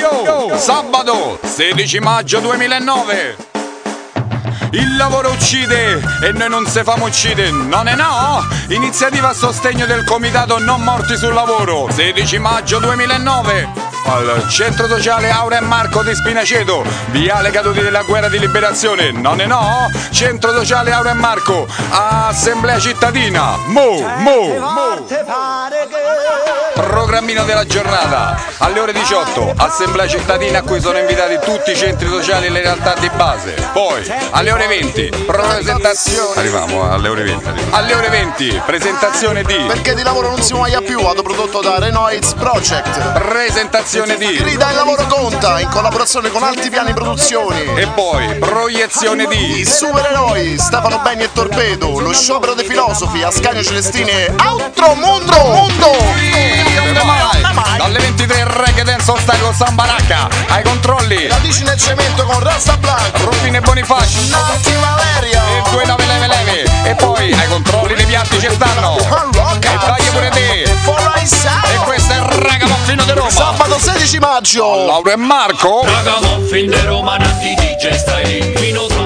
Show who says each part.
Speaker 1: Yo, sabato 16 maggio 2009. Il lavoro uccide e noi non se famo uccide, non è no? Iniziativa a sostegno del comitato Non Morti sul Lavoro, 16 maggio 2009. Al centro sociale Aura e Marco di Spinaceto, viale Caduti della Guerra di Liberazione, non è no? Centro sociale Aura e Marco, assemblea cittadina, Programmino della giornata, alle ore 18, assemblea cittadina a cui sono invitati tutti i centri sociali e le realtà di base. Poi, alle ore 20, presentazione. Arriviamo alle ore 20. Alle ore 20, presentazione di
Speaker 2: Perché di lavoro non si muoia più, autoprodotto da Renoids Project.
Speaker 1: Presentazione di
Speaker 2: Grida il lavoro conta, in collaborazione con Alti Piani Produzioni.
Speaker 1: E poi, proiezione di
Speaker 2: I supereroi, Stefano Benni e Torpedo, lo sciopero dei filosofi, Ascanio Celestine, Altro Mondo!
Speaker 1: Dalle 23 reggae dance ostacolo Sambaracca, ai controlli
Speaker 2: Radici nel cemento con Rasta Blanco,
Speaker 1: Rufino e Bonifacio
Speaker 2: Nati Valerio
Speaker 1: e 2 leve e poi ai controlli dei piatti ci stanno e tagli pure te e questo è Ragamuffin di Roma.
Speaker 2: Sabato 16 maggio
Speaker 1: Laura e Marco
Speaker 3: Ragamuffin di Roma, Nati DJ stai lì,